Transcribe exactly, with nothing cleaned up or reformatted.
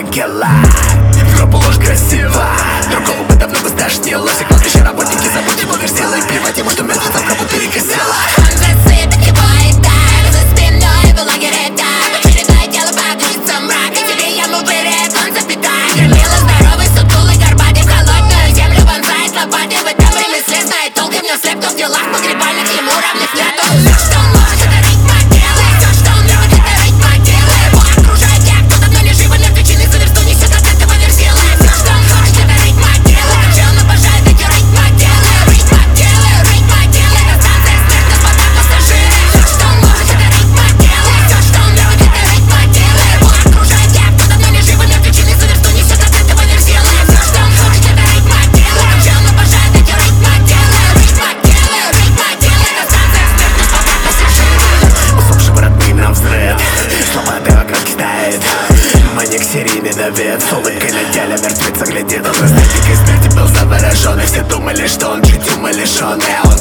могила. В гробу ложь красива, другого бы давно бы стошнило. Все кладбища работники, забудь его версила. И плевать ему, что мертвец в гробу перекосила. Он засыпет его и так, за спиной в лагере так. Очередное тело погрузится в мрак, и тебе ему вырежет, он запитает. Громила здоровый, сутулый, горбатый, в холодную землю вонзает лопатой. В этом ремесле знает толк, и в нем слеп, кто в делах погребальных ему равных нету. Все, что он может, это рыть могилы. Все, что он любит, это рыть могилы. Его окружают те, кто давно не живы, мертвечины за версту несет от этого версилы. Все, что он хочет, это рыть могилы. Как же он обожает эти рыть могилы. Рыть могилы, рыть могилы. Это станция смертных, вода, пассажиры. Все, что он может, это рыть могилы. Все, что он любит, это рыть могилы. Его окружают те, кто давно не живы, мертвечины за версту несет от этого версилы. Все, что он хочет, это рыть могилы. Как же он обожает эти рыть могилы. Рыть могилы, рыть могилы. Это станция смертных, вода, пассажиры. Усопшего родным на взрыв, сломатый вокруг кидает. Маньяк серийный давид, с улыбкой на теле мертвеца глядит. Он эстетикой смерти был заворожен, и все думали, что он чуть ума лишён.